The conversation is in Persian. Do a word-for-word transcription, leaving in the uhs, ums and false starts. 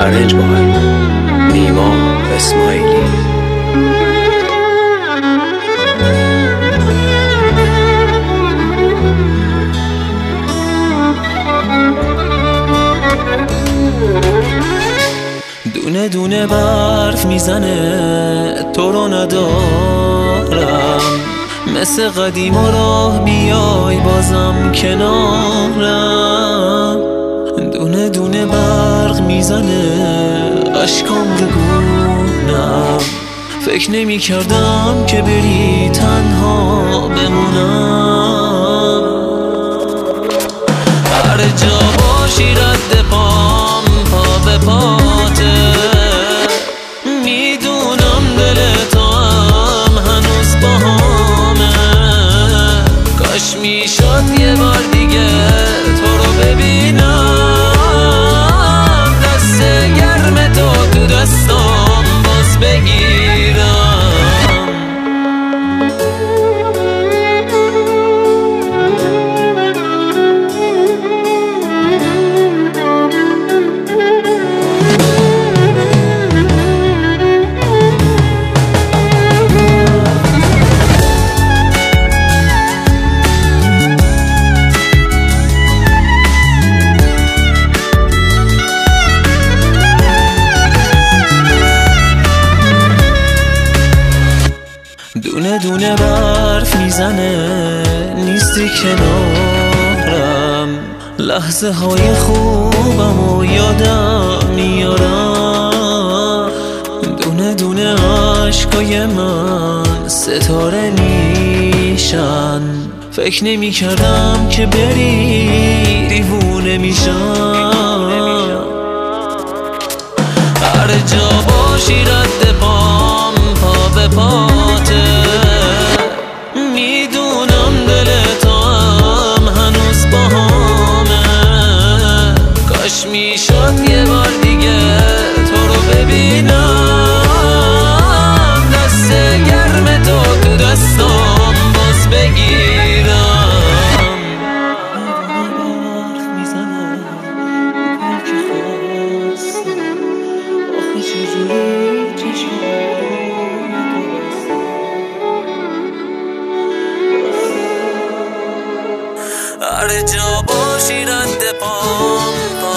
ارنج بای نیما اسماعیلی. دونه دونه برف میزنه تو رو ندارم، مثل قدیم و راه بیای بازم کنارم. دونه دونه برق میزنه اشکام رگونم، فکر نمی کردم که بری تنها بمونم. هر جا باشی رد پام پا به پاته، میدونم دل تو هم هنوز باهامه. کاش میشد یه بار دیگه تو رو ببینم، دست گرم تو تو دستام باز بگیرم. دونه دونه برف میزنه نیستی کنارم، لحظه های خوبم و یادم میارم. دونه دونه عشقای من ستاره میشن، فکر نمی کردم که بری دیوونه میشم. هر جا باشی رد پام پا به پاته، میدونم دل تو هم هنوز باهامه. کاش میشد یه بار دیگه تو رو ببینم، دست گرم تو تو دستام باز بگیرم. برف میزنه دل که خسته، آخه چجوری چشمام هر جا باشی رد پام